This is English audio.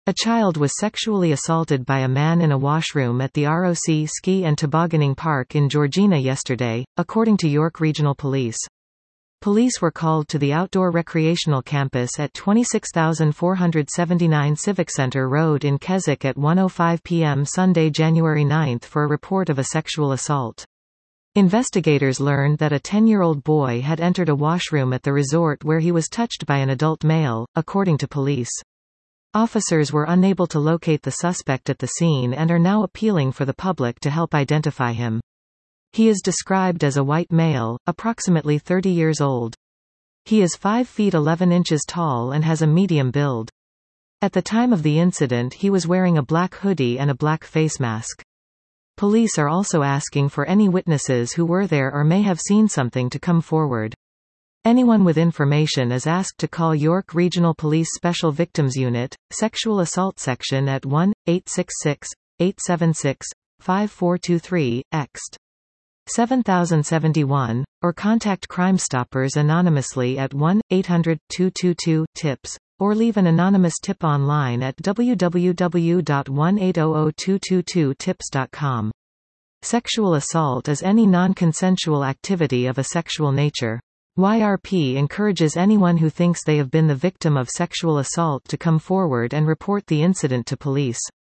A child was sexually assaulted by a man in a washroom at the ROC Ski and Tobogganing Park in Georgina yesterday, according to York Regional Police. Police were called to the outdoor recreational campus at 26479 Civic Center Road in Keswick at 1:05 p.m. Sunday, January 9 for a report of a sexual assault. Investigators learned that a 10-year-old boy had entered a washroom at the resort where he was touched by an adult male, according to police. Officers were unable to locate the suspect at the scene and are now appealing for the public to help identify him. He is described as a white male, approximately 30 years old. He is 5 feet 11 inches tall and has a medium build. At the time of the incident, he was wearing a black hoodie and a black face mask. Police are also asking for any witnesses who were there or may have seen something to come forward. Anyone with information is asked to call York Regional Police Special Victims Unit, Sexual Assault Section at 1-866-876-5423, ext. 7071, or contact Crime Stoppers anonymously at 1-800-222-TIPS, or leave an anonymous tip online at www.1-800-222-TIPS.com. Sexual assault is any non-consensual activity of a sexual nature. YRP encourages anyone who thinks they have been the victim of sexual assault to come forward and report the incident to police.